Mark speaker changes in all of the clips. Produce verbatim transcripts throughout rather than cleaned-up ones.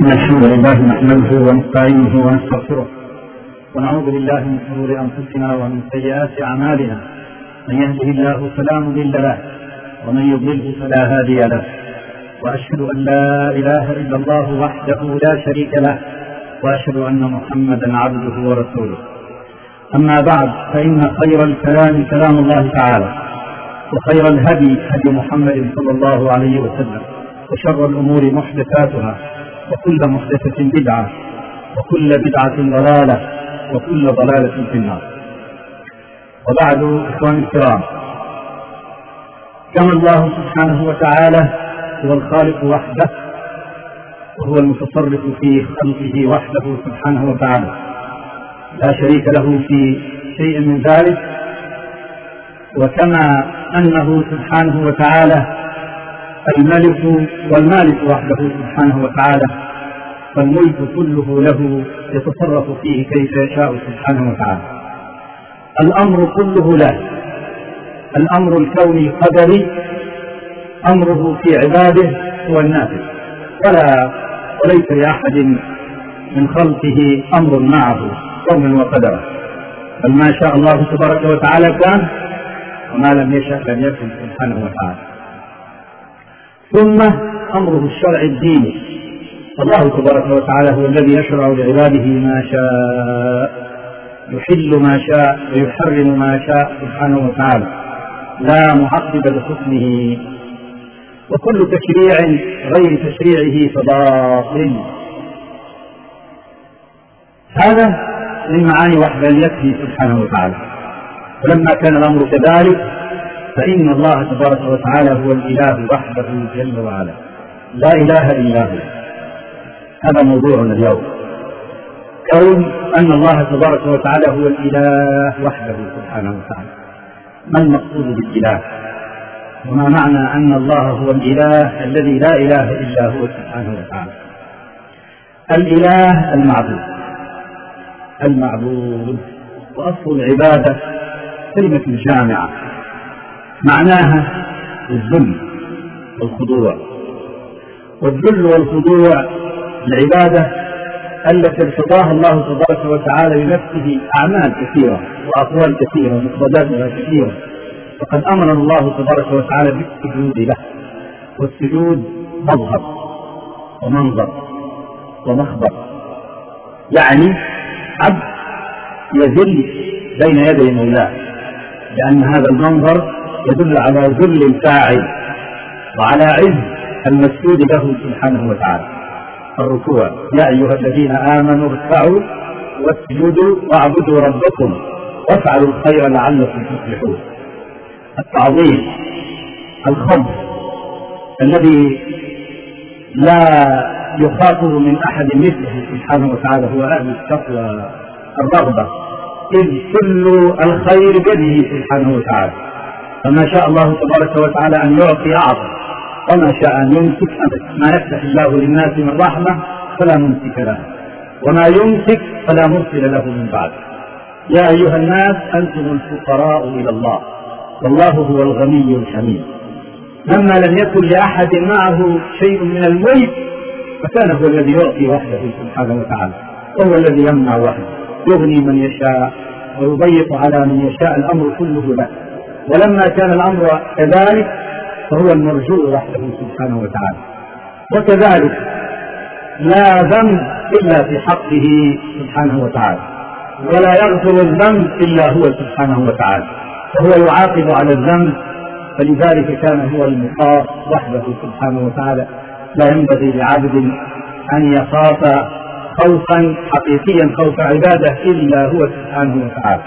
Speaker 1: إن الحمد لله نحمده ونستعينه ونستغفره ونعوذ بالله من شرور أنفسنا ومن سيئات أعمالنا. من يهده الله فلا مضل له ومن يضلله فلا هادي له، وأشهد أن لا إله إلا الله وحده لا شريك له، وأشهد أن محمدا عبده ورسوله. أما بعد، فإن خير الكلام كلام الله تعالى، وخير الهدي هدي محمد صلى الله عليه وسلم، وشر الأمور محدثاتها، وكل محدثة بدعة، وكل بدعة ضلالة، وكل ضلالة في النار. وبعد، إخواني الكرام، كما الله سبحانه وتعالى هو الخالق وحده، وهو المتصرف في خلقه وحده سبحانه وتعالى، لا شريك له في شيء من ذلك. وكما أنه سبحانه وتعالى الملك والمالك وحده سبحانه وتعالى، فالملك كله له يتصرف فيه كيف يشاء سبحانه وتعالى. الأمر كله له، الأمر الكوني القدري، أمره في عباده هو النافذ، ولا وليس لأحد من خلقه أمر معه كونا وقدرا، بل ما شاء الله تبارك وتعالى كان، وما لم يشأ لم يكن سبحانه وتعالى. ثم أمره الشرع الديني، الله تبارك وتعالى هو الذي يشرع لعباده ما شاء، يحل ما شاء ويحرم ما شاء سبحانه وتعالى، لا معقب لحكمه، وكل تشريع غير تشريعه فباطل. هذا من معاني وحدانيته سبحانه وتعالى. ولما كان الأمر كذلك، فإن الله تبارك وتعالى هو الإله وحده جل وعلا، لا إله إلا هو. هذا موضوعنا اليوم، كون أن الله تبارك وتعالى هو الإله وحده سبحانه وتعالى. ما المقصود بالإله؟ وما معنى أن الله هو الإله الذي لا إله إلا هو سبحانه وتعالى؟ الإله المعبود، المعبود، وأصل العبادة كلمة جامعة معناها الذل والخضوع. والذل والخضوع العبادة التي ارتضاها الله تبارك وتعالى لنفسه أعمال كثيرة وأقوال كثيرة ومفرداتها كثيرة، فقد أمر الله تبارك وتعالى بالسجود له. والسجود مظهر ومنظر ومخبر، يعني عبد يذل بين يدي مولاه، لأن هذا المنظر يدل على ذل الفاعل وعلى عز المسجود له سبحانه وتعالى. الركوع، يا أيها الذين آمنوا اركعوا واسجدوا واعبدوا ربكم وافعلوا الخير لعلكم تفلحون. التعظيم، الخمس الذي لا يخاطر من أحد مثله سبحانه وتعالى، هو أهل التقوى. الرغبة، إذ كل الخير بيده سبحانه وتعالى، فما شاء الله تبارك وتعالى أن يعطي أعطى، وما شاء أن يمسك أبد. ما يفتح الله للناس من رحمة فلا ممسك له، وما يمسك فلا مرسل له من بعد. يا أيها الناس أنتم الفقراء إلى الله والله هو الغني الحميد. لما لم يكن لأحد معه شيء من الملك، فكان هو الذي يعطي وحده سبحانه وتعالى، وهو الذي يمنع وحده، يغني من يشاء ويضيق على من يشاء، الأمر كله له. ولما كان الأمر كذلك، فهو المرجو وحده سبحانه وتعالى. وكذلك لا ذنب إلا في حقه سبحانه وتعالى، ولا يغفر الذنب إلا هو سبحانه وتعالى، فهو يعاقب على الذنب. فلذلك كان هو المخاف وحده سبحانه وتعالى. لا ينبغي لعبد أن يخاف خوفا حقيقيا خوف عباده إلا هو سبحانه وتعالى.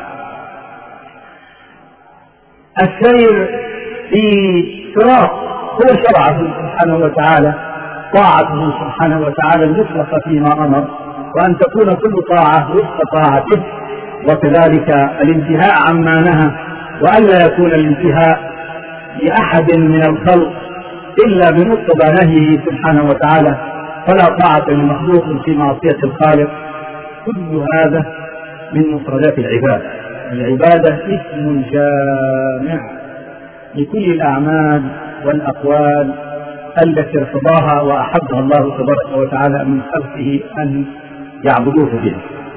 Speaker 1: السير في صراط هو شرعه سبحانه وتعالى، طاعته سبحانه وتعالى المطلقة فيما أمر، وأن تكون كل طاعة وفق طاعته، وكذلك الانتهاء عما نهى، وألا يكون الانتهاء لأحد من الخلق إلا بمقتضى نهيه سبحانه وتعالى، فلا طاعة لمخلوق في معصية الخالق. كل هذا من مفردات العبادة. العبادة اسم جامع لكل الأعمال والأقوال التي ارتضاها وأحبها الله تبارك وتعالى من خلقه أن يعبدوه بها.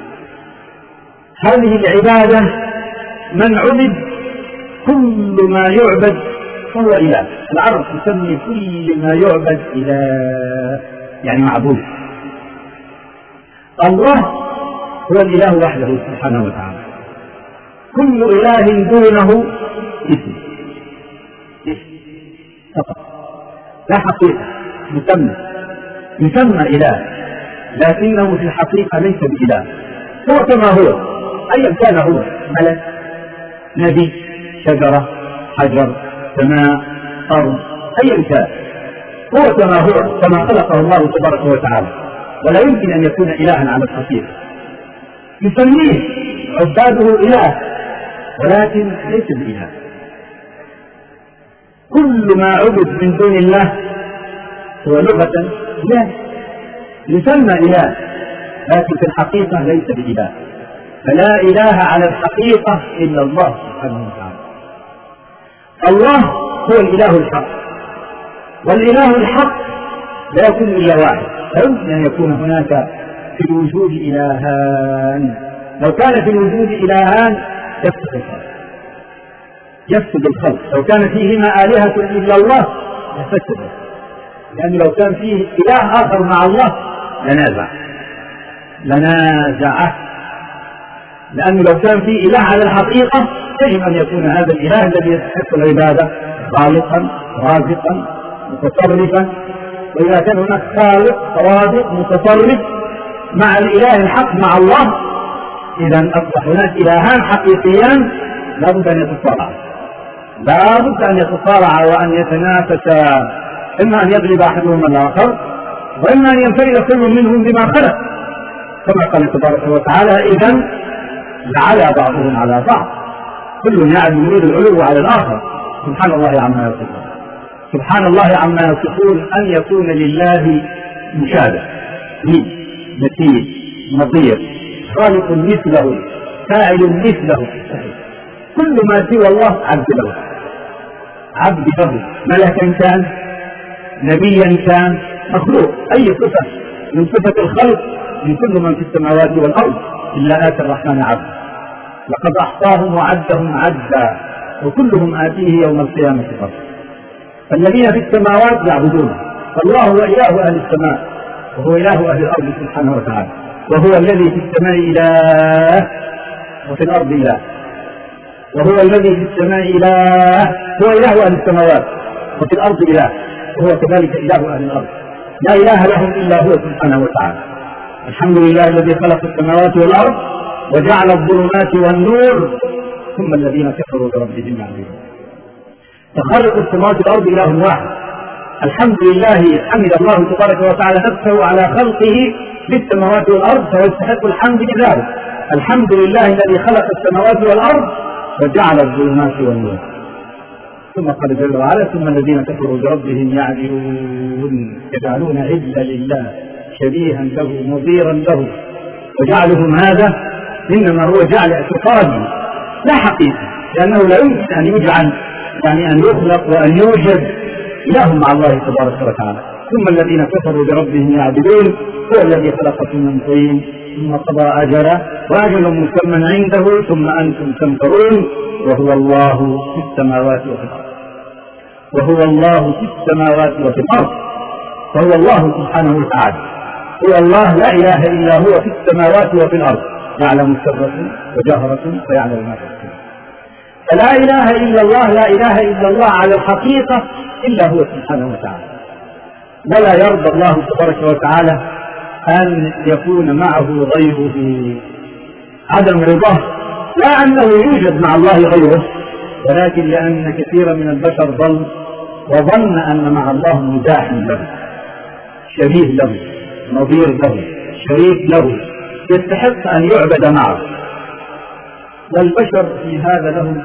Speaker 1: هذه العبادة من عبد كل ما يعبد فهو إله. العرب تسمي كل ما يعبد إله، يعني معبود. الله هو الإله وحده سبحانه وتعالى، كل إله دونه اسم فقط لا حقيقة، مسمى يسمى إله، لكنه في الحقيقة ليس بإله، هو كما هو أيا كان، هو ملك، نبي، شجرة، حجر، سماء، أرض، أيا كان، هو كما هو كما خلقه الله تبارك وتعالى، ولا يمكن أن يكون إلها على الحقيقة. يسميه عباده إله ولكن ليس بإله. كل ما عبد من دون الله هو لغة إله، يسمى إله لكن في الحقيقة ليس بإله، فلا إله على الحقيقة إلا الله سبحانه وتعالى. الله هو الإله الحق، والإله الحق لا يكون إلا واحد، لا يمكن أن يكون هناك في الوجود إلهان. لو كان في الوجود إلهان يفسد الخلق، يفسد الخلق. لو كان فيهما آلهة إلا الله يفسد، لأن لو كان فيه إله آخر مع الله لنازع لنازعه لأنه لو كان فيه إله على الحقيقة يجب أن يكون هذا الإله الذي يستحق العبادة خالقا رازقا متصرفا. وإذا كان هناك خالق رازق متصرف مع الإله الحق مع الله، إذا أصبح هناك إلهان حقيقيان لابد أن يتصارعا، لابد أن يتصارعا وأن يتنافسا، إما أن يغلب أحدهما الآخر وإما أن ينفرد كل منهم بما خلق، كما قال تبارك وتعالى: إذا لعلى بعضهم على بعض كل يعلم يريد العلو على الآخر. سبحان الله عما يصفون، سبحان الله عما يصفون أن يكون لله مشابه، مثيل، نظير، خالق مثله، فاعل مثله. كل ما سوى الله عبد له، عبد له، ملكا كان، نبيا كان، مخلوق، أي صفة من صفة الخلق من كل من في السماوات والأرض إلا آتى الرحمن عبدا، لقد أحصاهم وعدهم عدا وكلهم آتيه يوم القيامة فردا. فالذين في السماوات يعبدونه، فالله هو إله أهل السماء وهو إله أهل الأرض سبحانه وتعالى، وهو الذي في السماء إله وفي الأرض إله، وهو الذي في السماء إله، هو إله أهل السماوات وفي الأرض إله، وهو كذلك إله أهل الأرض، لا إله لهم إلا هو سبحانه وتعالى. الحمد لله الذي خلق السماوات والأرض وجعل الظلمات والنور ثم الذين كفروا بربهم يعبدون. فخالق السماوات والأرض إله واحد. الحمد لله، حمد الله تبارك وتعالى نفسه على خلقه للسماوات والأرض فيستحق الحمد لله. الحمد لله الذي خلق السماوات والأرض وجعل الظلمات والنور. ثم قال جل وعلا: ثم الذين كفروا بربهم يعدلون، يجعلون عدلا لله شبيها له نظيرا له. وجعلهم هذا إنما هو جعل اعتقادي لا حقيقة، لأنه لا يمكن أن يجعل، يعني أن يخلق وأن يوجد إله مع الله تبارك وتعالى. ثم الذين كفروا بربهم يعدلون، هو الذي خلقكم من طين ثم قضى أجله وأجل مسمى عنده ثم أنتم تمترون، وهو الله في السماوات وفي الأرض، وهو الله في السماوات وفي الأرض، فهو الله سبحانه وتعالى، هو الله لا إله إلا هو في السماوات وفي الأرض، يعلم سركم وجهركم ويعلم ما تكتمون. فلا إله إلا الله، لا إله إلا الله على الحقيقة إلا هو سبحانه وتعالى. ولا يرضى الله تبارك وتعالى أن يكون معه غيره. عدم رضاه لا أنه يوجد مع الله غيره، ولكن لأن كثيرا من البشر ضل وظن أن مع الله مزاح له، شبيه له، نظير له، شريك له، يستحق أن يعبد معه. والبشر في هذا لهم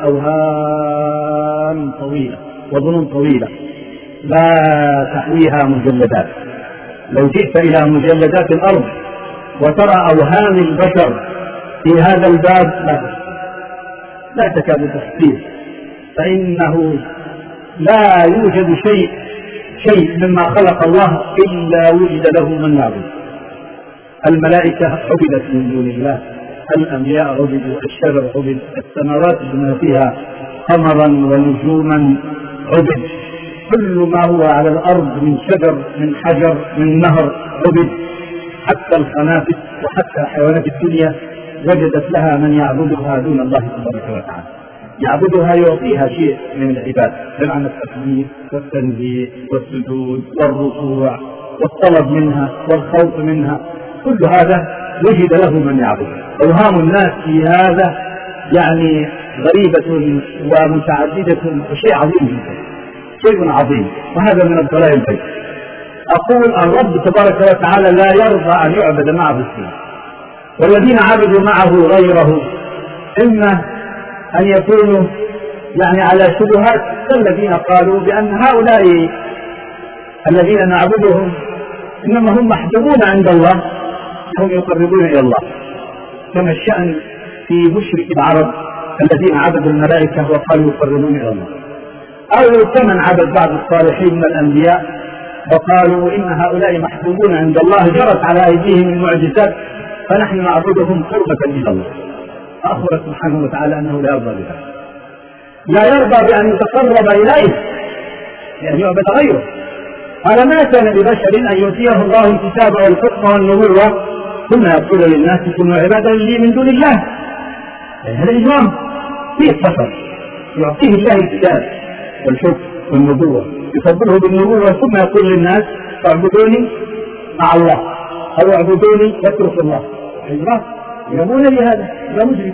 Speaker 1: أوهام طويلة وظنون طويلة لا تحويها مجلدات. لو جئت إلى مجلدات الأرض وترى أوهام البشر في هذا الباب لا, لا تكاد تحصيه، فإنه لا يوجد شيء شيء مما خلق الله إلا وجد له من يعبد. الملائكة عبدت من دون الله، الأنبياء عبدوا، الشجر عبد، السماوات بما فيها قمرا ونجوما عبد، كل ما هو على الأرض من شجر من حجر من نهر عبد، حتى الخنافس وحتى حيوانات الدنيا وجدت لها من يعبدها دون الله تبارك وتعالى، يعبدها يعطيها شيء من العباد بمعنى التسبيح والتنزيه والسجود والركوع والطلب منها والخوف منها، كل هذا وجد له من يعبده. أوهام الناس في هذا يعني غريبة ومتعددة وشيء عظيم جدا، شيء عظيم، وهذا من الضلال البيت. أقول الرب تبارك وتعالى لا يرضى أن يعبد معه شيء، والذين عبدوا معه غيره إما أن يكونوا يعني على شبهات كالذين قالوا بأن هؤلاء الذين نعبدهم إنما هم محجوبون عند الله، هم يقربون إلى الله، كما الشأن في مشرك العرب الذين عبدوا الملائكة وقالوا يقربون إلى الله، أو كمن عبد بعض الصالحين من الأنبياء وقالوا إن هؤلاء محجوبون عند الله، جرت على أيديهم المعجزات فنحن نعبدهم قربة إلى الله. فأخبر سبحانه وتعالى أنه لا يرضى بها، لا يرضى بأن يتقرب إليه لأن يعبد غيره. قال ما كان لبشر أن يؤتيه الله الكتاب والحكم والنبوة ثم يقول للناس كونوا عبادا لي من دون الله. هذا الإجرام فيه سفر، يعطيه الله الكتاب والحكم والنبوة، يفضله بالنبوة ثم يقول للناس اعبدوني مع الله أو اعبدوني واتركوا الله. إجرام يقولون لي هذا لا مشرك.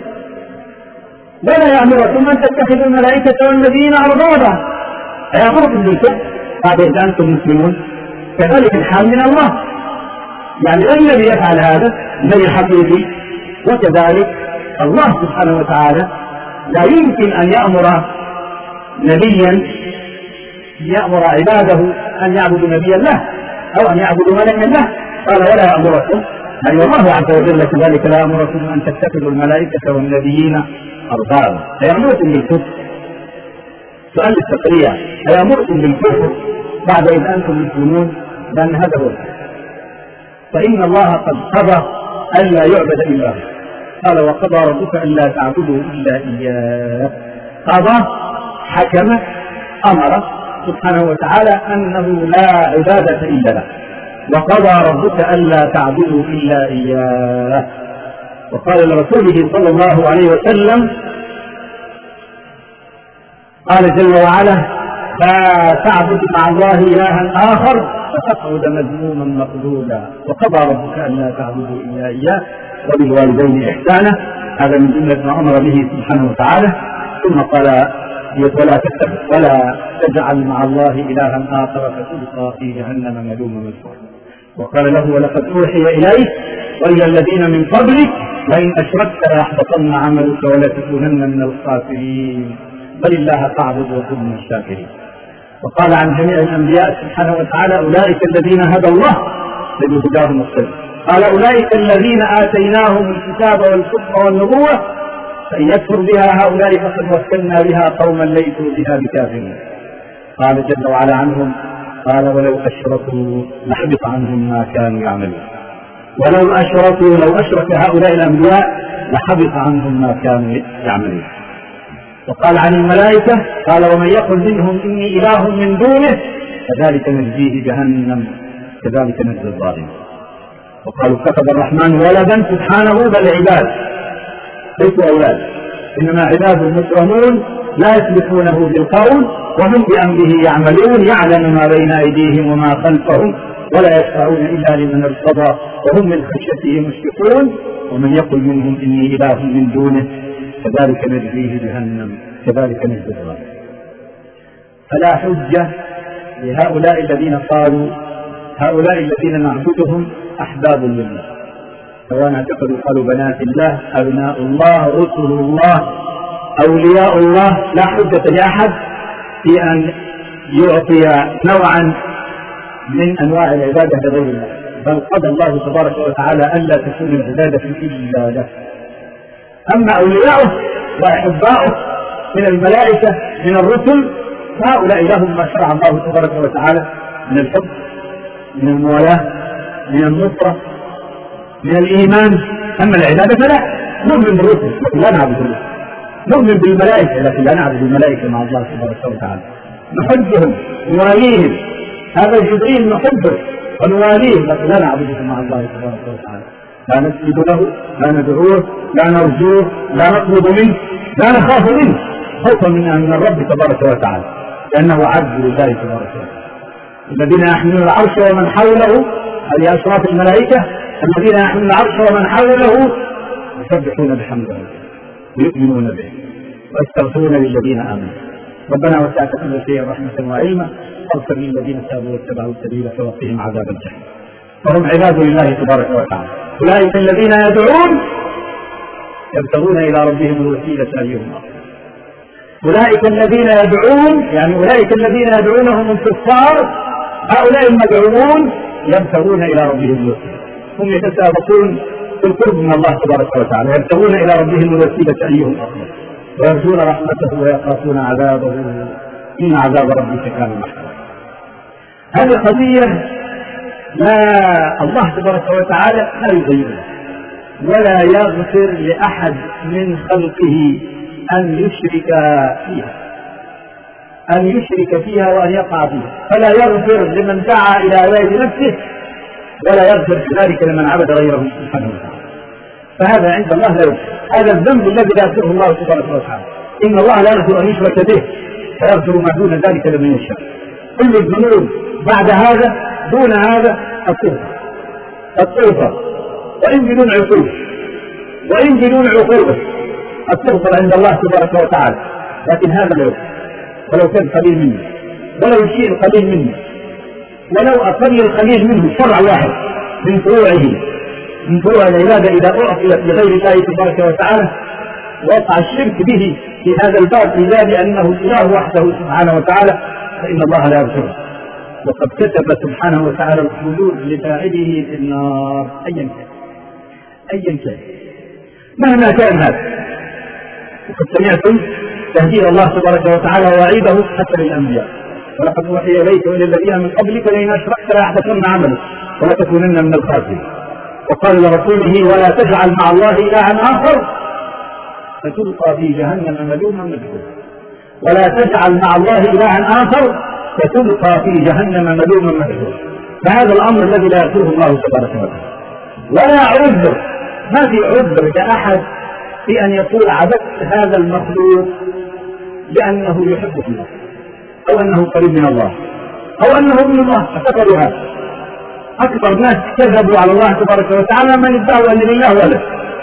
Speaker 1: ولا يأمركم أن تتخذوا الملائكة والنبيين أربابا، أيأمركم بالكفر بعد إذ أنتم مسلمون؟ كذلك الحال من الله، يعني الذي يفعل هذا الذي الحقيقي، وكذلك الله سبحانه وتعالى لا يمكن أن يأمر نبيا يأمر عباده أن يعبدوا نبيا له أو أن يعبدوا ملكا له. قال ولا يأمركم، أي الله عز وجل كذلك لا يأمركم أن تتخذوا الملائكة والنبيين أربابا. أيأمركم بالكفر؟ سؤال التقريع، أيأمركم بالكفر بعد إذ أنتم مسلمون؟ لأن هذا هو، فإن الله قد قضى ألا يعبد إلا هو. قال وقضى ربك ألا تعبدوا إلا إياه. قضى، حكم، أمر سبحانه وتعالى أنه لا عبادة إلا له، وقضى ربك ألا تعبدوا إلا إياه. وقال لرسوله صلى الله عليه وسلم قال جل وعلا لا تعبد مع الله إلها آخر فتقعد مذموما مخذولا، وقضى ربك ألا تعبدوا إلا إياه وبالوالدين إحسانا. هذا من جملة ما أمر به سبحانه وتعالى. ثم قال ولا تتخذ ولا تجعل مع الله إلها آخر فتلقى في جهنم ملوما مدحورا. وقال له ولقد أوحي إليك وإلى الذين من قبلك لئن أشركت ليحبطن عملك ولتكونن من الخاسرين بل الله فاعبد وكن من الشاكرين. وقال عن جميع الأنبياء سبحانه وتعالى أولئك الذين هدى الله فبهداهم مقتدى. قال أولئك الذين آتيناهم الكتاب والحكم والنبوة فإن يكفر بها هؤلاء فقد وكلنا بها قوما ليسوا بها بكافرين. قال جل وعلا عنهم قال ولو أشركوا لحبط عنهم ما كانوا يعملون. ولو أشركوا لو أشرك هؤلاء الأنبياء لحبط عنهم ما كانوا يعملون. وقال عن الملائكة قال ومن يقل منهم إني إله من دونه كذلك نجزيه جهنم كذلك نجزي الظالمين. وقالوا اتخذ الرحمن ولدا سبحانه بل عباد ليسوا أولاد إنما عباد مكرمون لا يسبقونه بالقول وهم بأمره يعملون يعلم ما بين أيديهم وما خلفهم ولا يشفعون إلا لمن ارتضى وهم من خشيته مشفقون. ومن يقل منهم إني إله من دونه كذلك نجزيه جهنم كذلك نجزي الظالمين. فلا حجة لهؤلاء الذين قالوا هؤلاء الذين نعبدهم أحباب لله، سواء اعتقدوا قالوا بنات الله أبناء الله رسل الله أولياء الله. لا حجة لأحد في أن يعطي نوعا من أنواع العبادة لغير الله، بل قضى الله تبارك وتعالى ألا تكون العبادة إلا له. أما أولياؤه وأحباؤه من الملائكة من الرسل فهؤلاء لهم ما شرع الله تبارك وتعالى من الحب، من الموالاة، من النصرة، من الإيمان. أما العبادة فلا، نؤمن بالرسل لكن لا نعبد الرسل، نؤمن بالملائكة لكن لا نعبد الملائكة مع الله سبحانه وتعالى، نحبهم نواليهم، هذا جبريل نحبه ونواليه لكن لا نعبده مع الله سبحانه وتعالى، لا نسجد له، لا ندعوه، لا نرجوه، لا نطلب منه، لا نخاف منه خوفا من الرب تبارك وتعالى لأنه عبد لله تبارك وتعالى. الذين يحملون العرش ومن حوله، هذه أشراف الملائكة، الذين يحملون العرش ومن حوله يسبحون بحمده ويؤمنون به ويستغفرون للذين آمنوا. ربنا وسعت كل شيء رحمة وعلما فاغفر للذين تابوا واتبعوا السبيل فوقهم عذاب الجحيم. فهم عباد الله تبارك وتعالى. أولئك الذين يدعون يبتغون إلى ربهم الوسيلة أيهم أفضل. أولئك الذين يدعون يعني أولئك الذين يدعونهم الكفار، هؤلاء المدعوون يبتغون إلى ربهم الوسيلة، هم يتسابقون في القرب من الله تبارك وتعالى، يبتغون إلى ربهم الوسيلة أيهم أفضل ويرجون رحمته ويخافون عذابه إن عذاب ربك كان محذورا. هذه قضية لا الله تبارك وتعالى لا يغيرها ولا يغفر لأحد من خلقه أن يشرك فيها أن يشرك فيها وأن يقع فيها، فلا يغفر لمن دعا إلى غير نفسه ولا يغفر ذلك لمن عبد غيره سبحانه وتعالى. فهذا عند الله لا يغفر، هذا الذنب الذي لا يغفره الله سبحانه وتعالى. إن الله لا يغفر أن يشرك به فيغفر ما دون ذلك لمن يشاء. كل الذنوب بعد هذا دون هذا الطوفة الطوفة وإن بدون عقوبة وإن بدون عقوبة الطوفة عند الله تبارك وتعالى، لكن هذا لا يغفر ولو كان قليل منه، ولو شيء قليل منه، ولو أقل القليل منه فرع واحد من فروعه من فروع العبادة إذا أعطيت لغير الله تبارك وتعالى وقع الشرك به في هذا الباب إلا لأنه إله وحده سبحانه وتعالى فإن الله لا يغفره. وقد كتب سبحانه وتعالى الخلود لفاعله في النار أيا كان أيا كان مهما كان هذا. وقد سمعتم تهديد الله تبارك وتعالى ووعيده حتى للأنبياء، ولقد أوحي إليك وإلى الذين من قبلك لئن أشركت ليحبطن عملك ولتكونن من الخاسرين. وقال لرسوله ولا تجعل مع الله إلها آخر فتلقى في جهنم ملوما مدحورا. ولا تجعل مع الله إلها آخر فتلقى في جهنم ملوما مدحورا. فهذا الأمر الذي لا يغفره الله تبارك وتعالى. ولا عذر، ما في عذر لأحد في أن يقول عبدت هذا المخلوق لأنه يحب الله أو أنه قريب من الله أو أنه ابن الله. فكفروا هذا. أكبر ناس كذبوا على الله تبارك وتعالى من ادعوا أن لله ولد،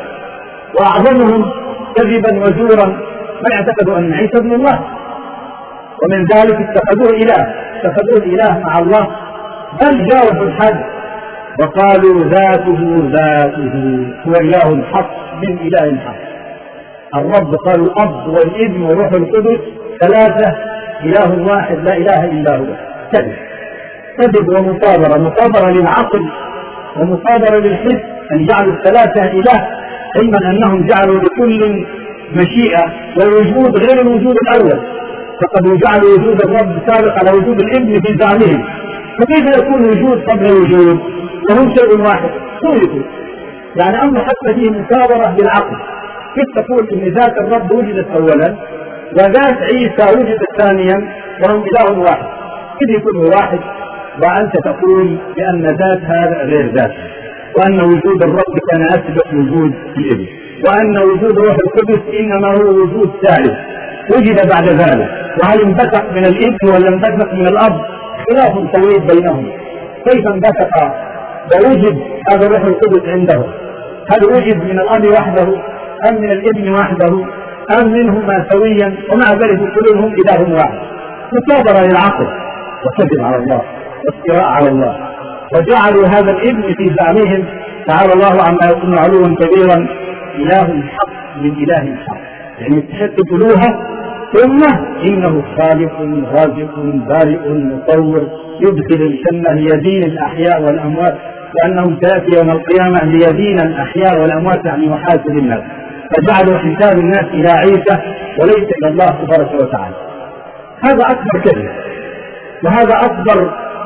Speaker 1: وأعظمهم كذبا وزورا من اعتقدوا أن عيسى ابن الله، ومن ذلك اتخذوه إله اتخذوه إله مع الله، بل جاوزوا الحد وقالوا ذاته ذاته هو إله حق من إله حق. الرب قالوا الأب والابن والروح القدس ثلاثة إله واحد لا إله إلا هو. كذب كذب ومصابرة، مصابرة للعقل ومصابرة للحس أن جعلوا الثلاثة إله، علما أنهم جعلوا لكل مشيئة والوجود غير الوجود الأول، فقد جعلوا وجود الرب سابق على وجود الابن في زعمهم، فكيف يكون وجود قبل وجود وهم شيء واحد؟ خلقوا يعني أمر حتى فيه مصابرة للعقل. كيف تقول إن ذات الرب وجدت أولا وذات عيسى وجدت ثانيا وهم إله واحد؟ كيف يكون واحد وأنت تقول بأن ذات هذا غير ذات، وأن وجود الرب كان أسبق وجود الابن، وأن وجود روح القدس إنما هو وجود ثالث وجد بعد ذلك؟ وهل انبثق من الابن ولا انبثق من الأب؟ خلاف طويل بينهم. كيف انبثق ووجد هذا الروح القدس عنده؟ هل وجد من الأب وحده أم من الابن وحده أم منهما سويا؟ ومع ذلك كلهم إله واحد. مصابرة للعقل وكذب على الله وافتراء على الله، وجعلوا هذا الابن في زعمهم تعالى الله عما يكون علوا كبيرا إله حق من إله حق، يعني يستحق الألوهة ثم إنه خالق رازق بارئ مصور يدخل الجنة ليدين الأحياء والأموات، وأنه سيأتي يوم القيامة ليدين الأحياء والأموات يعني يحاسب الناس، فجعلوا حساب الناس إلى عيسى وليس إلى الله تبارك وتعالى. هذا أكبر كذب، وهذا أكبر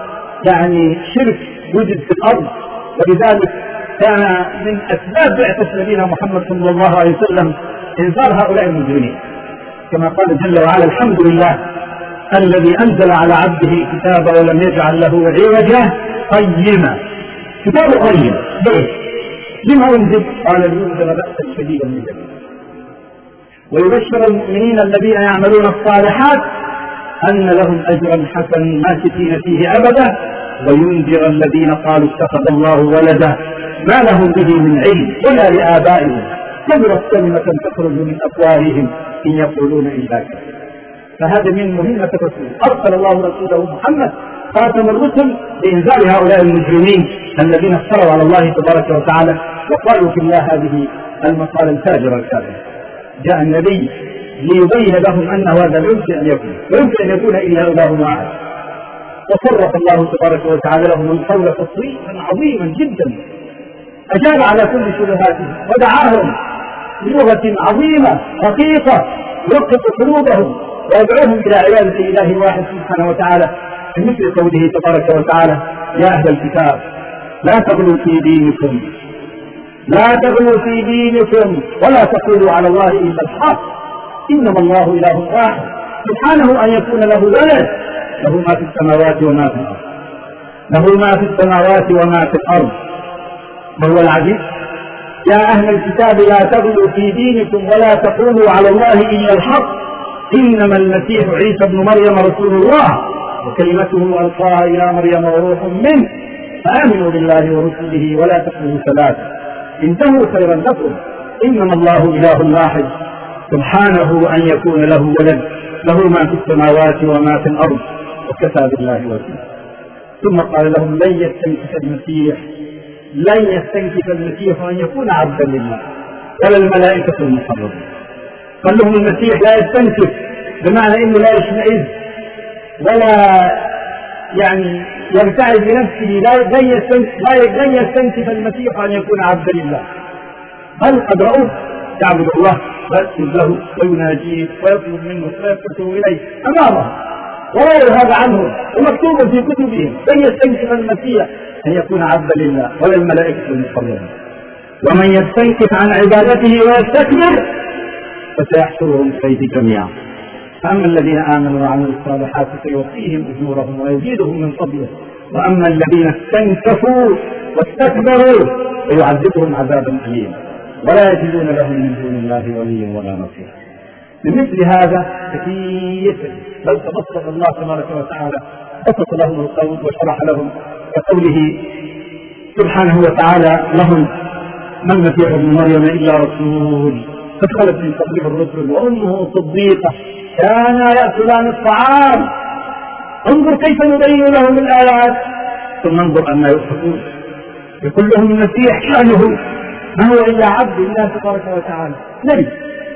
Speaker 1: يعني شرك وجد في الأرض، ولذلك كان من أسباب بعثة نبينا محمد صلى الله عليه وسلم إنذار هؤلاء المجرمين، كما قال جل وعلا: الحمد لله الذي أنزل على عبده الكتاب ولم يجعل له عوجا قيما. كتاب قيم ليه؟ لما أنزل؟ قال: لينذر بأسا شديدا من لدنه ويبشر المؤمنين الذين يعملون الصالحات أن لهم أجرا حسنا ماكثين فيه أبدا، وينذر الذين قالوا اتخذ الله ولدا ما لهم به من علم ولا لآبائهم كبرت كلمة تخرج من أفواههم إن يقولون إلا كذبا. فهذا من مهمة الرسول، أرسل الله رسوله محمد خاتم الرسل لإنذار هؤلاء المجرمين الذين افتروا على الله تبارك وتعالى وقالوا في الله هذه المقالة الفاجرة الكاذبة. جاء النبي ليبين لهم أن هذا لا يمكن أن يكون، لا يمكن أن يكون إلا إله واحد، وصرف الله تبارك وتعالى لهم القول تصريفا عظيما جدا، أجاب على كل شبهاتهم ودعاهم بلغة عظيمة رقيقة يوقف قلوبهم ويدعوهم إلى عبادة إله واحد سبحانه وتعالى، مثل قوله تبارك وتعالى: يا أهل الكتاب لا تغلوا في دينكم لا تغلوا في دينكم ولا تقولوا على الله إلا الحق إنما الله إله واحد سبحانه أن يكون له ولد له ما في السماوات وما في الأرض له ما في السماوات وما في الأرض وهو العزيز. يا أهل الكتاب لا تغلوا في دينكم ولا تقولوا على الله إلا الحق إنما المسيح عيسى ابن مريم رسول الله وكلمته ألقاها إلى مريم وروح منه فآمنوا بالله ورسله ولا تقولوا ثلاثة انتهوا خيرا لكم إنما الله إله واحد سبحانه أن يكون له ولد له ما في السماوات وما في الأرض وكفى بالله وكيلا. ثم قال لهم: لن يستنكف المسيح لن يستنكف المسيح أن يكون عبدا لله ولا الملائكة المقربون. قال لهم المسيح لا يستنكف بمعنى انه لا يشمئز ولا يعني يبتعد بنفسه، لا لن يستنكف المسيح ان يكون عبدا لله، بل قد رأوه يعبد الله ويسجد له ويناجيه ويطلب منه ويفتح اليه امامه ولا يذهب عنه ومكتوب في كتبهم: لن يستنكف المسيح ان يكون عبدا لله ولا الملائكة المقربون. ومن يستنكف عن عبادته ويستكبر فسيحشرهم إليه جميعا. فأما الذين آمنوا وعملوا الصالحات فيوفيهم أجورهم ويزيدهم من فضله، وأما الذين استنكفوا واستكبروا فيعذبهم عذابا أليما ولا يجدون لهم من دون الله وليا ولا نصيرا. بمثل هذا كثير بل تبسط الله تبارك وتعالى بسط لهم القول وشرح لهم كقوله سبحانه وتعالى لهم: ما المسيح ابن مريم إلا رسول قد خلت من قبله الرسل وأمه صديقة كانا يأكلان الطعام انظر كيف نبين لهم الآيات ثم انظر أن يؤفكون. يقول لهم المسيح شأنه ما هو إلا عبد الله تبارك وتعالى نبي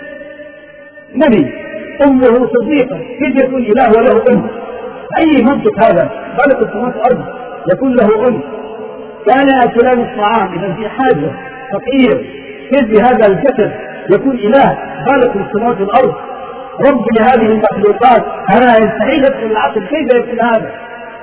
Speaker 1: نبي أمه صديقة، كيف يكون إله وله أم؟ أي منطق هذا؟ خلق السماوات والأرض يكون له أم. كان يأكلان الطعام إذا في حاجة فقير، كيف بهذا الجسد يكون إله خالق السماوات والأرض رب لهذه المخلوقات؟ أنا يستحيل أدخل العقل، كيف يكون هذا؟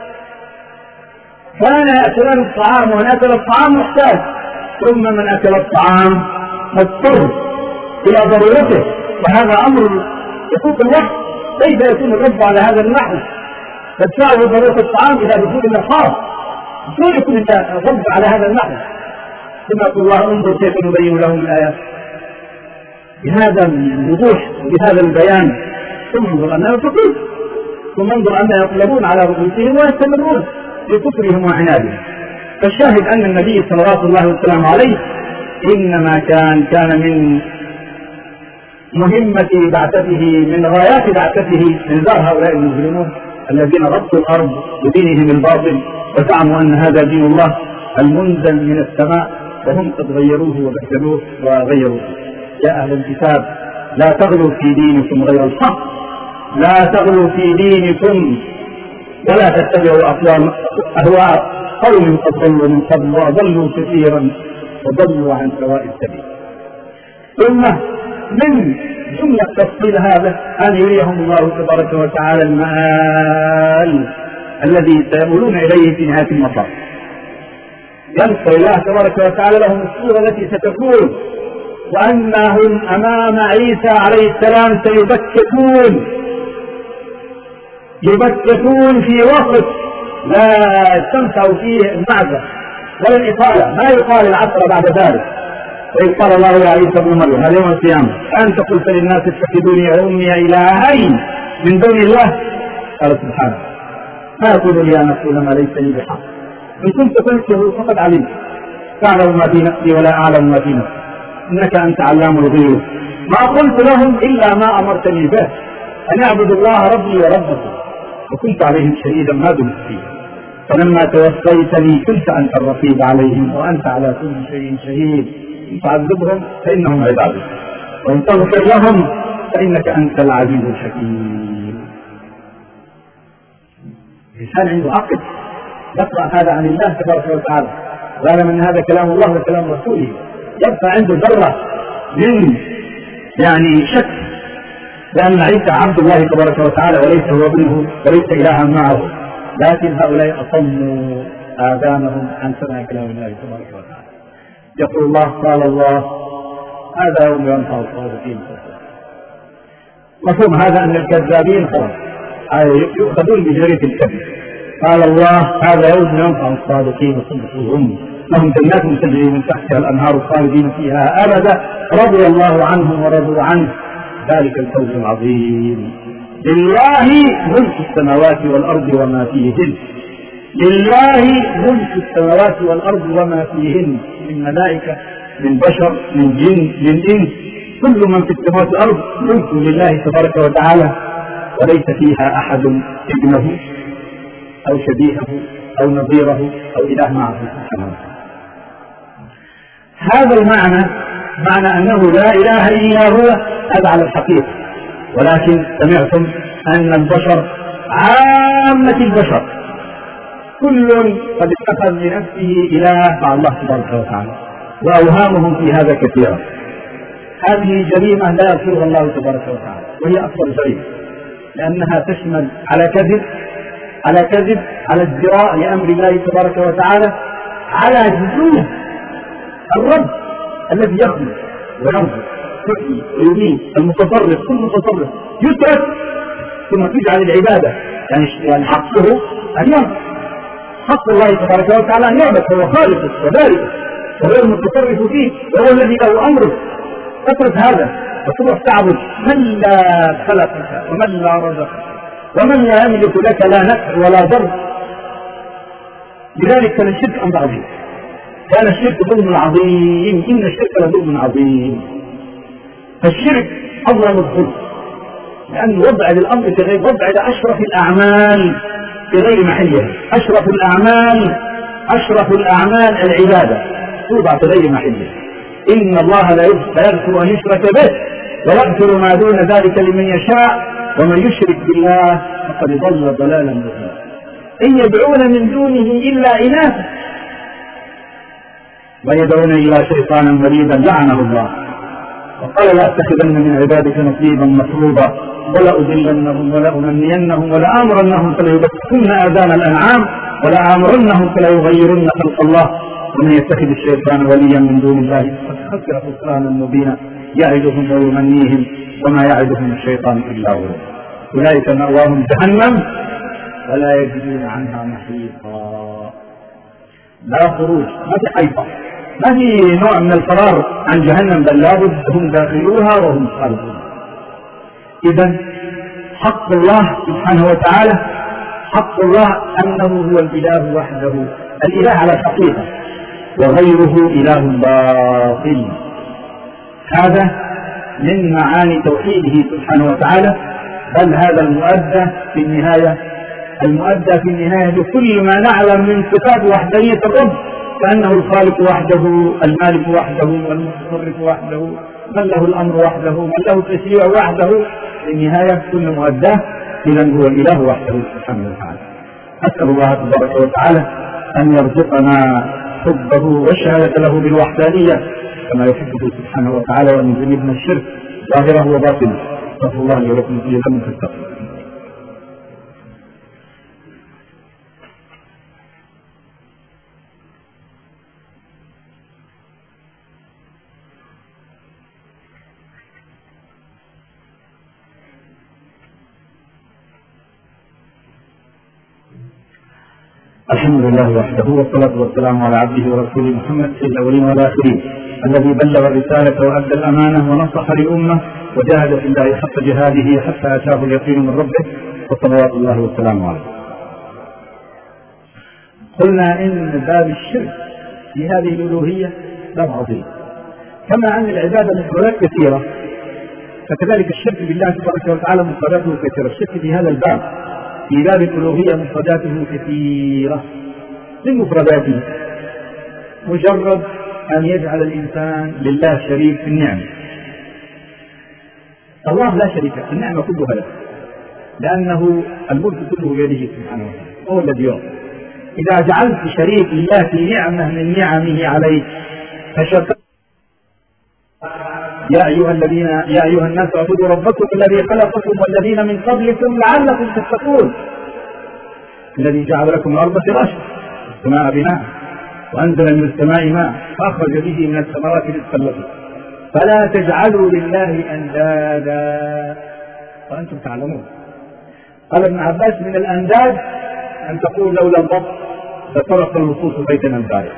Speaker 1: كان يأكلان الطعام ومن أكل الطعام محتاج، ثم من أكل الطعام مضطر إلى ضرورته، وهذا أمر يفوق الوقت. كيف يكون الرب على هذا النحو؟ تدفعه ضرورة الطعام إلى دخول الخاص، كيف يكون الرب على هذا النحو؟ ثم يقول الله: انظر كيف نبين لهم الآيات بهذا الوضوح بهذا البيان ثم انظر أنها تقول ثم انظر أنها يقلبون على رؤوسهم ويستمرون في كفرهم وعنادهم. فالشاهد أن النبي صلوات الله وسلامه عليه إنما كان كان من مهمة بعثته من غايات بعثته إنذار هؤلاء المجرمون الذين ربطوا الأرض بدينهم الباطل وزعموا أن هذا دين الله المنزل من السماء، وهم قد غيروه وبدلوه وغيروه. يا أهل الكتاب لا تغلوا في دينكم غير الحق لا تغلوا في دينكم ولا تتبعوا أهواء قوم قد ضلوا من قبل وأضلوا كثيرا وضلوا عن سواء السبيل. ثم من جملة تفصيل هذا أن يريهم الله تبارك وتعالى المآل الذي سيؤولون إليه في نهاية المطاف. يذكر الله تبارك وتعالى لهم الصورة التي ستكون، وأنهم أمام عيسى عليه السلام سيبكتون يبكتون في وقت لا تنفع فيه المعزة ولا الإطالة، ما يقال العصر بعد ذلك. وإذ قال الله يا عيسى ابن مريم هذا يوم القيامة أنت قلت للناس اتخذوني وأمي إلهين من دون الله، قال سبحانه ما يقول لي أن أقول ما ليس لي بحق، إن كنت قلته فقد علمت، تعلم ما في نفسي ولا أعلم ما في نفسي، إنك أنت علام الغيوب. ما قلت لهم إلا ما أمرتني به، أن أعبد الله ربي وربكم، وكنت عليهم شهيدا ما دمت فيه، فلما توفيتني كنت أنت الرقيب عليهم وأنت على كل شيء شهيد. إن تعذبهم فإنهم عبادك وإن تغفر لهم فإنك أنت العزيز الحكيم. الإنسان عنده عقل يقرأ هذا عن الله تبارك وتعالى ويعلم أن هذا كلام الله وكلام رسوله، يبقى عنده ذرة من يعني شك لأن عيسى عبد الله تبارك وتعالى وليس هو ابنه وليس إلها معه، لكن هؤلاء أصموا آذانهم عن سماع كلام الله تبارك وتعالى. يقول الله قال الله هذا يوم ينفع الصادقين. مفهوم هذا أن الكذابين خلاص يؤخذون بجريدة الكذب. قال الله هذا يوم ينفع الصادقين صدقهم، لهم جنات تجري من تحتها الأنهار خالدين فيها أبدا رضي الله عنهم ورضوا عنه ذلك الفوز العظيم. لله ملك السماوات والأرض وما فيهن، لله ملك السماوات والأرض وما فيهن، من ملائكة من بشر من جن من إنس، كل من في السماوات والأرض ملك لله تبارك وتعالى، وليس فيها أحد ابنه أو شبيهه أو نظيره أو إله معه سبحانه. هذا المعنى معنى أنه لا إله إلا هو، هذا على الحقيقة. ولكن سمعتم أن البشر عامة البشر كل قد اتخذ لنفسه إله مع الله تبارك وتعالى، وأوهامهم في هذا كثيرة. هذه جريمة لا يغفرها الله تبارك وتعالى، وهي أكبر جريمة، لأنها تشمل على كذب على كذب على ازدراء لأمر الله تبارك وتعالى، على جزوم الرب الذي يخلق ويرزق يحيي ويميت المتصرف كل متصرف يترك ثم تجعل العبادة يعني حقه أن يرزق، حق الله تبارك وتعالى أن يعبد، هو خالقه وبارئه وهو المتصرف فيه وهو الذي له أمره. تترك هذا وتروح تعبد من لا خلقك ومن لا رزقك ومن لا يملك لك لا نفع ولا ضر. لذلك كان الشرك أمر عظيم، كان الشرك ظلم عظيم، إن الشرك لظلم عظيم. فالشرك أظلم الظلم، لأن وضع للأمر في غير وضع لأشرف الأعمال في غير محلها. أشرف الأعمال أشرف الأعمال العبادة توضع في غير محلها. إن الله لا يغفر أن يشرك به ويغفر ما دون ذلك لمن يشاء ومن يشرك بالله فقد ضل ضلالا مبينا. إن يدعون من دونه إلا إناثا ويدعون إلى شيطانا مريدا لعنه الله، وقال لأتخذن من عبادك نصيبا مفروضا ولأضلنهم ولأمنينهم ولآمرنهم فليبتكن آذان الأنعام ولآمرنهم فليغيرن خلق الله ومن يتخذ الشيطان وليا من دون الله فقد خسر خسرانا مبينا يعدهم ويمنيهم وما يعدهم الشيطان إلا هو أولئك مأواهم جهنم ولا يجدون عنها محيطا. لا خروج، ما في حيطة، ما في نوع من الفرار عن جهنم، بل لابد هم داخلوها وهم خالدون. إذا حق الله سبحانه وتعالى حق الله أنه هو الإله وحده، الإله على الحقيقة، وغيره إله باطل. هذا من معاني توحيده سبحانه وتعالى، بل هذا المؤدى في النهاية المؤدى في النهاية لكل ما نعلم من صفات وحدانية الرب، كأنه الخالق وحده، المالك وحده، والمتصرف وحده، من له الأمر وحده، من له التشريع وحده. في النهاية كل مؤداه إذن هو الإله وحده سبحانه وتعالى. أسأل الله تبارك وتعالى أن يرزقنا حبه والشهادة له بالوحدانية كما يحبه سبحانه وتعالى، وأن يجنبنا الشرك ظاهره وباطنه. استغفر الله لي ولكم في ذنب فاستغفروه. الحمد لله وحده والصلاة والسلام على عبده ورسوله محمد سيد الأولين والآخرين الذي بلغ الرسالة وأدى الأمانة ونصح للأمة وجاهد في الله حق جهاده حتى أتاه اليقين من ربه وصلوات الله والسلام عليه. قلنا إن باب الشرك في هذه الألوهية باب عظيم، كما أن العبادة مفردات كثيرة فكذلك الشرك بالله تبارك وتعالى مفرداته كثيرة. الشرك في هذا الباب في باب الألوهية مفرداته كثيرة. من مفرداته مجرد أن يجعل الإنسان لله شريك في النعمة. الله لا شريك له، النعمة كلها له، لأنه الملك كله بيده سبحانه وتعالى، هو الذي يعطي. إذا جعلت شريك الله في نعمة من نعمه عليك فشكر يا أيها الذين يا أيها الناس اعبدوا ربكم الذي خلقكم والذين من قبلكم لعلكم تتقون الذي جعل لكم الأرض فراشا والسماء بناء وأنزل من السماء ماء فأخرج به من الثمرات رزقا لكم فلا تجعلوا لله أندادا وأنتم تعلمون. قال ابن عباس من الأنداد أن تقول لولا الضبط لطرق النصوص بيتنا البارح،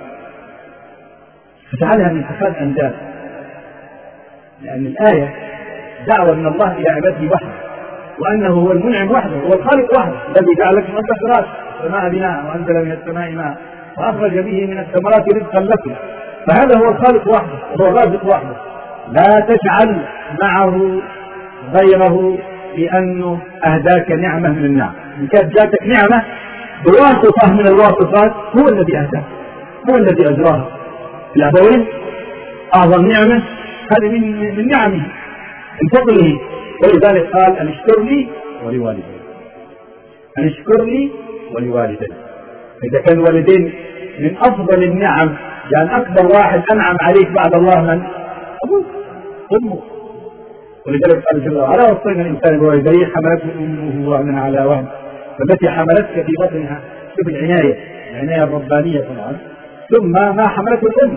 Speaker 1: فجعلها من صفات أنداد، لأن الآية دعوة من الله إلى عباده وحده، وأنه هو المنعم وحده، هو الخالق وحده الذي جعل لكم الأرض فراشا والسماء بناء وأنزل من السماء ماء وأخرج به من الثمرات رزقا لكم، فهذا هو الخالق وحده وهو الرازق وحده. لا تجعل معه غيره لأنه أهداك نعمة من النعم. إن كانت جاتك نعمة بواسطة من الواسطات هو الذي أهداك، هو الذي أجراها. الأبوين أعظم نعمة هذه من, من نعمه من فضله، ولذلك قال أن اشكر لي ولوالدي، أن اشكر لي ولوالدي. إذا كان الوالدين من أفضل النعم، يعني أكبر واحد أنعم عليك بعد الله من أبوك أمك. ولذلك قال جل وعلا وصينا الإنسان بوالديه حملته أمه وهنا على وهن فالتي حملتك في بطنها. شوف العناية، العناية الربانية طبعا. ثم ما حملته الأم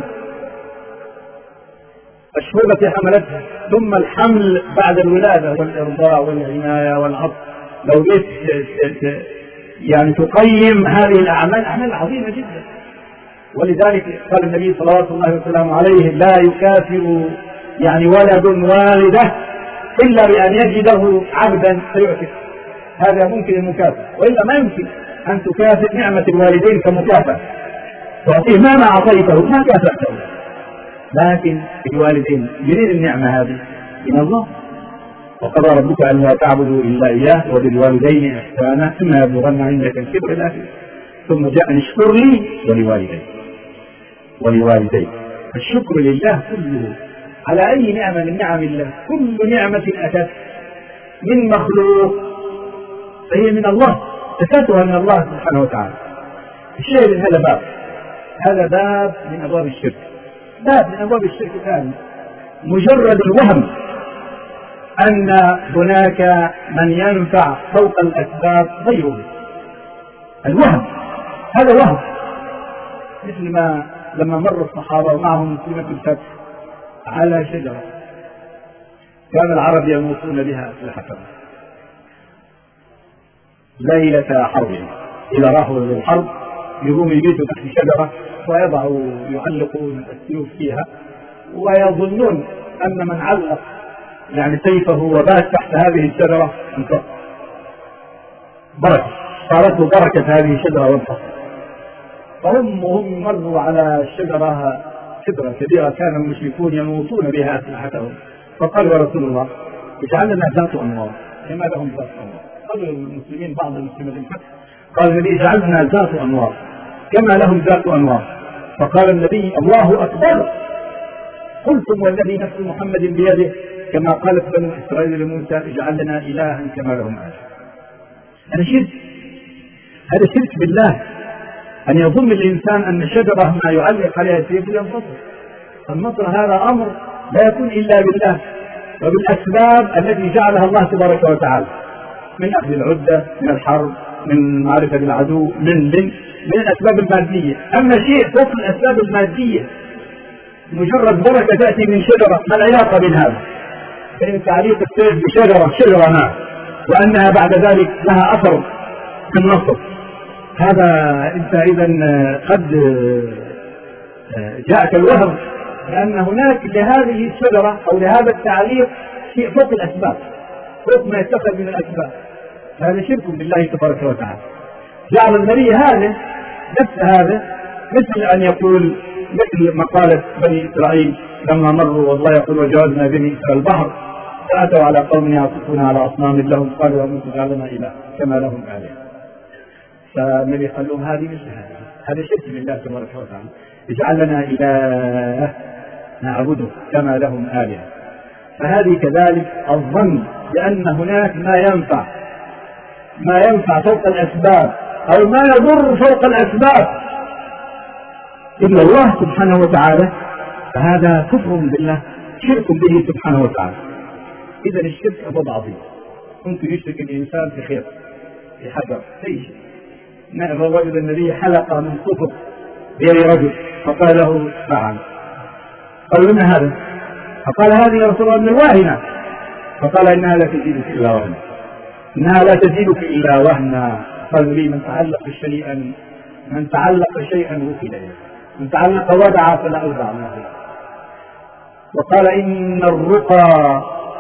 Speaker 1: الشهور التي حملتها، ثم الحمل بعد الولادة والإرضاع والعناية والعطف. لو جيت يعني تقيم هذه الأعمال أعمال عظيمة جدا. ولذلك قال النبي صلوات الله وسلامه عليه لا يكافئ يعني ولد والده إلا بأن يجده عبدا فيعتق. هذا ممكن المكافأة، وإلا ما يمكن أن تكافئ نعمة الوالدين كمكافأة، تعطيه ما ما أعطيته ما كافأته. لكن الوالدين منين النعمة هذه؟ من الله. وقضى ربك أن لا تعبدوا إلا إياه وبالوالدين إحسانا ثم يبلغن عندك الكبر إلى آخره. ثم جاء أن اشكر لي ولوالدي ولوالدي. الشكر لله كله على أي نعمة من نعم الله. كل نعمة أتت من مخلوق فهي من الله، أتتها من الله سبحانه وتعالى. الشيء من هذا باب، هذا باب من أبواب الشرك، باب من أبواب الشرك الثاني. مجرد الوهم أن هناك من ينفع فوق الأسباب غيره، الوهم هذا وهم. مثل ما لما مر الصحابة ومعهم مسلمة الفتح على شجرة كان العرب يموتون بها أسلحتهم ليلة حربهم، إذا راحوا للحرب يقوموا يبيتوا تحت شجرة ويضعوا يعلقون السيوف فيها، ويظنون أن من علق يعني سيفه وبات تحت هذه الشجرة انتصر، بركة صارت له بركة هذه الشجرة وانتصر. فهم هم مروا على الشجرة شجرة كبيرة كان المشركون يموتون بها أسلحتهم، فقالوا يا رسول الله اجعل لنا ذات أنوار كما لهم ذات أنوار. قالوا المسلمين بعض المسلمين الفتح قال النبي اجعل لنا ذات أنوار كما لهم ذات أنوار. فقال النبي الله أكبر قلتم والذي نفس محمد بيده كما قالت بنو إسرائيل لموسى اجعل لنا إلها كما لهم آله. هذا شرك، هذا شرك بالله. أن يظن الإنسان أن شجرة ما يعلق عليها سيف ينتصر. النصر هذا أمر لا يكون إلا بالله وبالأسباب التي جعلها الله تبارك وتعالى، من أخذ العدة، من الحرب، من معرفة العدو، من من من الأسباب المادية. أما شيء فوق الأسباب المادية مجرد بركة تأتي من شجرة، ما العلاقة بين هذا؟ بين تعليق السيف بشجرة شجرة ما، وأنها بعد ذلك لها أثر في النصر. هذا أنت إذا قد جاءك الوهم لأن هناك لهذه الشجرة أو لهذا التعليق شيء فوق الأسباب، فوق ما يتخذ من الأسباب. هذا شرك بالله تبارك وتعالى. جعل النبي هذا نفس هذا مثل أن يقول مثل مقالة بني إسرائيل لما مروا والله يقول وجاوزنا بني إسرائيل البحر فأتوا على قوم يعكفون على أصنام لهم قالوا ومن تجعلنا إله كما لهم آلهة. فالنبي قال لهم هذه مثل هذا، هذا شرك بالله تبارك وتعالى. اجعل لنا إله نعبده كما لهم آلهة. فهذه كذلك الظن بأن هناك ما ينفع ما ينفع فوق الأسباب أو ما يضر فوق الأسباب إلا الله سبحانه وتعالى، فهذا كفر بالله، شرك به سبحانه وتعالى. إذا الشرك أبواب عظيم، ممكن يشرك الإنسان في خير، في حجر، في شيء. نأى رجل النبي حلقة من صفر بيد رجل فقال له فعل، قال لنا هذا؟ فقال هذه يا رسول الله من الواهنة. فقال إنها لا تزيدك إلا وهنا، إنها لا تزيدك إلا وهنا. قال لي من تعلق شيئا من تعلق شيئا وكل إليه، من تعلق ودع فلا أودع ما فيه. وقال إن الرقى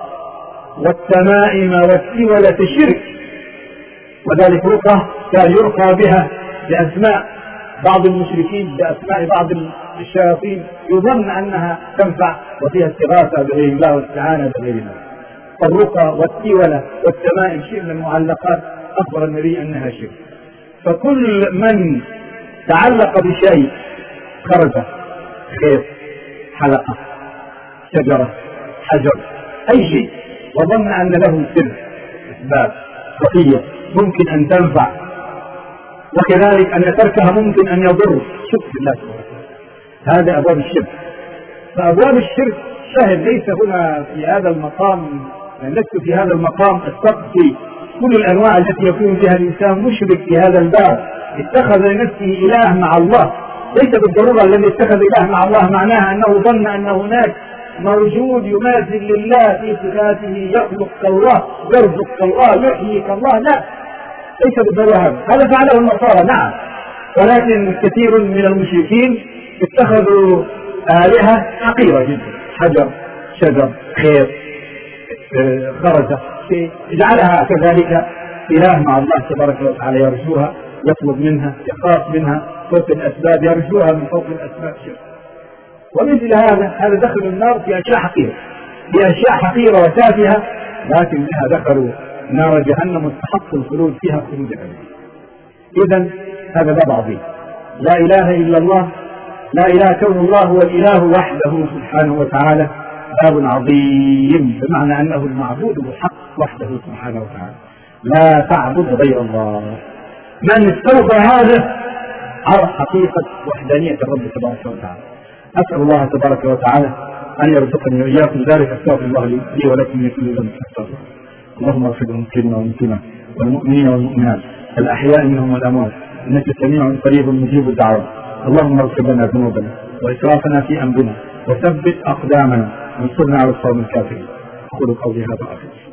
Speaker 1: والتمائم والسولة شرك، وذلك رقى كان يرقى بها بأسماء بعض المشركين، بأسماء بعض الشياطين يظن أنها تنفع وفيها استغاثة بغير الله واستعانة بغير الله. الرقى والسولة والتمائم شيء من المعلقات أخبر النبي أنها شرك. فكل من تعلق بشيء، خرزة، خيط، حلقة، شجرة، حجر، أي شيء، وظن أن له سر، أسباب خفية ممكن أن تنفع، وكذلك أن تركها ممكن أن يضر، شرك بالله سبحانه. هذا أبواب الشرك. فأبواب الشرك شاهد ليس هنا في هذا المقام، لست في هذا المقام التقصي كل الأنواع التي يكون بها الإنسان مشرك في هذا الباب، اتخذ لنفسه إله مع الله. ليس بالضرورة الذي اتخذ إله مع الله معناها أنه ظن أن هناك موجود يماثل لله في صفاته، يخلق كالله، يرزق كالله، يحيي كالله. لا، ليس بالضرورة. هذا فعله النصارى نعم، ولكن كثير من المشركين اتخذوا آلهة حقيرة جدا، حجر، شجر، خير، خرزة، اجعلها كذلك إله مع الله تبارك وتعالى، يرجوها، يطلب منها، يخاف منها فوق الأسباب، يرجوها من فوق الأسباب شرك. ومثل هذا هذا دخل النار في أشياء حقيرة، في أشياء حقيرة وتافهة، لكن بها دخلوا نار جهنم مستحق الخلود فيها خلود أبدا. إذن هذا باب عظيم. لا إله إلا الله، لا إله كون الله هو الإله وحده سبحانه وتعالى، باب عظيم بمعنى أنه المعبود بالحق وحده سبحانه وتعالى، لا تعبد غير الله. من استوفى هذا عرف حقيقة وحدانية الرب تبارك وتعالى. أسأل الله تبارك وتعالى أن يرزقني وإياكم ذلك. أستغفر الله لي ولكم من كل ذنب فاستغفروه. اللهم اغفر للمسلمين والمسلمات والمؤمنين والمؤمنات الأحياء منهم والأموات، إنك سميع قريب مجيب الدعوات. اللهم اغفر لنا ذنوبنا وإسرافنا في أمرنا وثبت أقدامنا وانصرنا على القوم الكافرين. أقول قولي هذا.